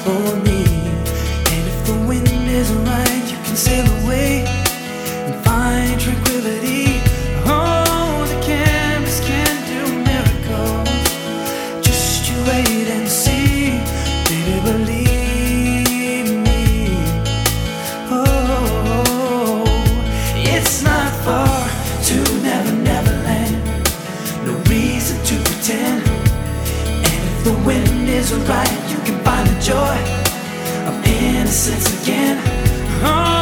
for me. And if the wind is right, you can sail away and find tranquility. Oh, the canvas can do miracles. Just you wait and see, baby, believe me. Oh, it's not far to Never Never Land. No reason to pretend. And if the wind is right, you can find the joy of innocence again. Oh,